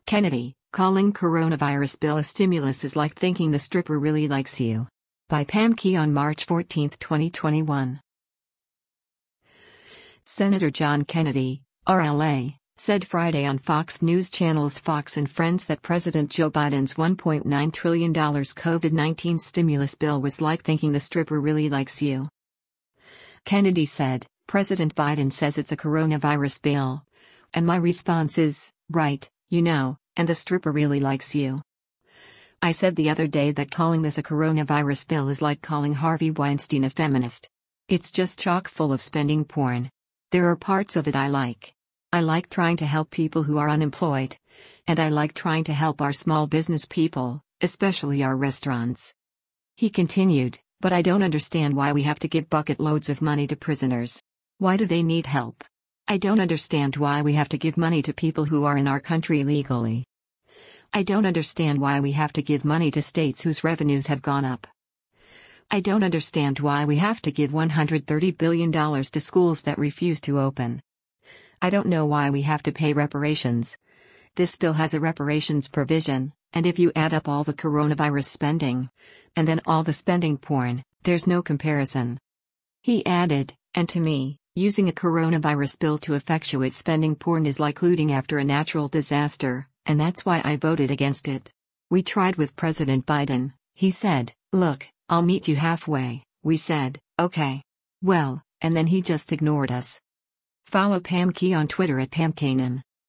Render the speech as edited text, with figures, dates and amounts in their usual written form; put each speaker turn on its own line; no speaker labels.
Kennedy, calling coronavirus bill a stimulus is like thinking the stripper really likes you. By Pam Key on March 14, 2021. Senator John Kennedy, RLA, said Friday on Fox News Channel's Fox and Friends that President Joe Biden's $1.9 trillion COVID-19 stimulus bill was like thinking the stripper really likes you. Kennedy said, President Biden says it's a coronavirus bill. And my response is, right, and the stripper really likes you. I said the other day that calling this a coronavirus bill is like calling Harvey Weinstein a feminist. It's just chock full of spending porn. There are parts of it I like. I like trying to help people who are unemployed. And I like trying to help our small business people, especially our restaurants. He continued, but I don't understand why we have to give bucket loads of money to prisoners. Why do they need help? I don't understand why we have to give money to people who are in our country illegally. I don't understand why we have to give money to states whose revenues have gone up. I don't understand why we have to give $130 billion to schools that refuse to open. I don't know why we have to pay reparations. This bill has a reparations provision, and if you add up all the coronavirus spending, and then all the spending porn, there's no comparison. He added, and to me, using a coronavirus bill to effectuate spending porn is like looting after a natural disaster, and that's why I voted against it. We tried with President Biden, he said, look, I'll meet you halfway, we said, okay. Well, and then he just ignored us. Follow Pam Key on Twitter at PamKanan.